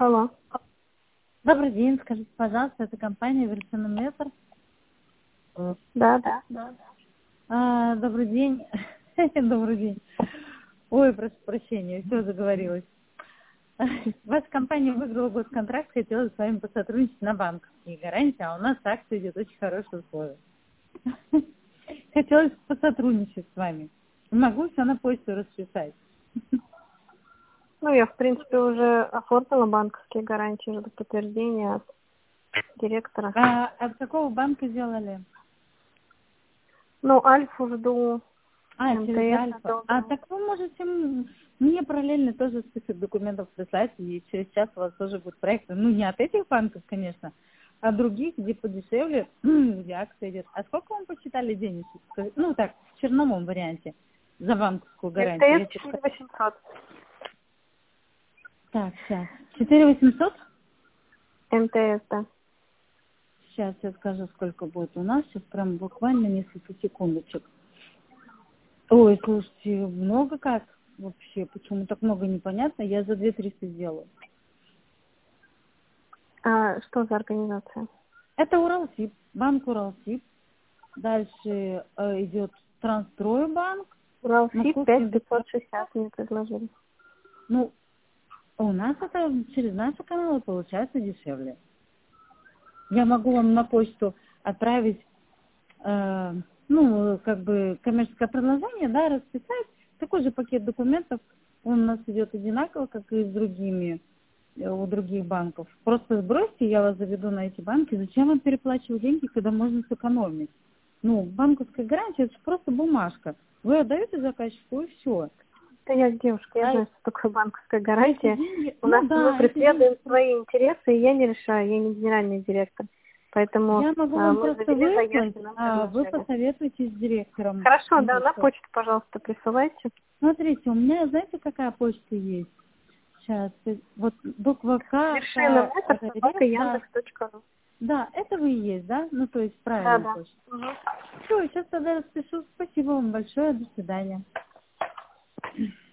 Алло. Добрый день, скажите, пожалуйста, это компания Версонометр? Да. Добрый день. Добрый день. Ой, прошу прощения, все заговорилась. Ваша компания выиграла госконтракт, хотела с вами посотрудничать на банковские гарантии, а у нас акция идет очень хорошие условия. Хотелось посотрудничать с вами. Могу все на почту расписать. Ну, я, в принципе, уже оформила банковские гарантии, жду подтверждения от директора. А от какого банка сделали? Ну, Альфу жду, Через МТС Альфа. жду. Так вы можете мне параллельно тоже список документов прислать, и через час у вас тоже будет проект. Ну, не от этих банков, конечно, а от других, где подешевле, где акция идет. А сколько вам посчитали денежек? Ну, так, в черновом варианте за банковскую гарантию. МТС 4800. Так, сейчас. 4800? МТС, да. Сейчас я скажу, сколько будет у нас. Сейчас прям буквально несколько секундочек. Ой, слушайте, много как вообще? Почему так много, непонятно. Я за 2300 сделаю. А что за организация? Это Уралсиб, банк Уралсиб. Дальше идет Трансстройбанк. Уралсиб Московский 5560 мне предложили. Ну, у нас это через наши каналы получается дешевле. Я могу вам на почту отправить, как бы коммерческое предложение, да, расписать. Такой же пакет документов, он у нас идет одинаково, как и с другими, у других банков. Просто сбросьте, я вас заведу на эти банки. Зачем вам переплачивать деньги, когда можно сэкономить? Ну, банковская гарантия, это же просто бумажка. Вы отдаете заказчику, и все. Да я девушка, я знаю, что такое банковская гарантия. У нас мы эти деньги преследуем свои интересы, и я не решаю, я не генеральный директор. Поэтому я могу вам мы просто завели выслать, заявки, нам а вы предложили. посоветуетесь с директором. Хорошо, Ну, да, на что? почту, пожалуйста, присылайте. Смотрите, у меня, знаете, какая почта есть? Сейчас, вот буква К, Вершина К, метр, это собака, Рев, да. Яндекс.ру. Да, это вы и есть, да? Ну, то есть Да, правильная да. почта. Угу. Все, сейчас тогда распишу. Спасибо вам большое, до свидания.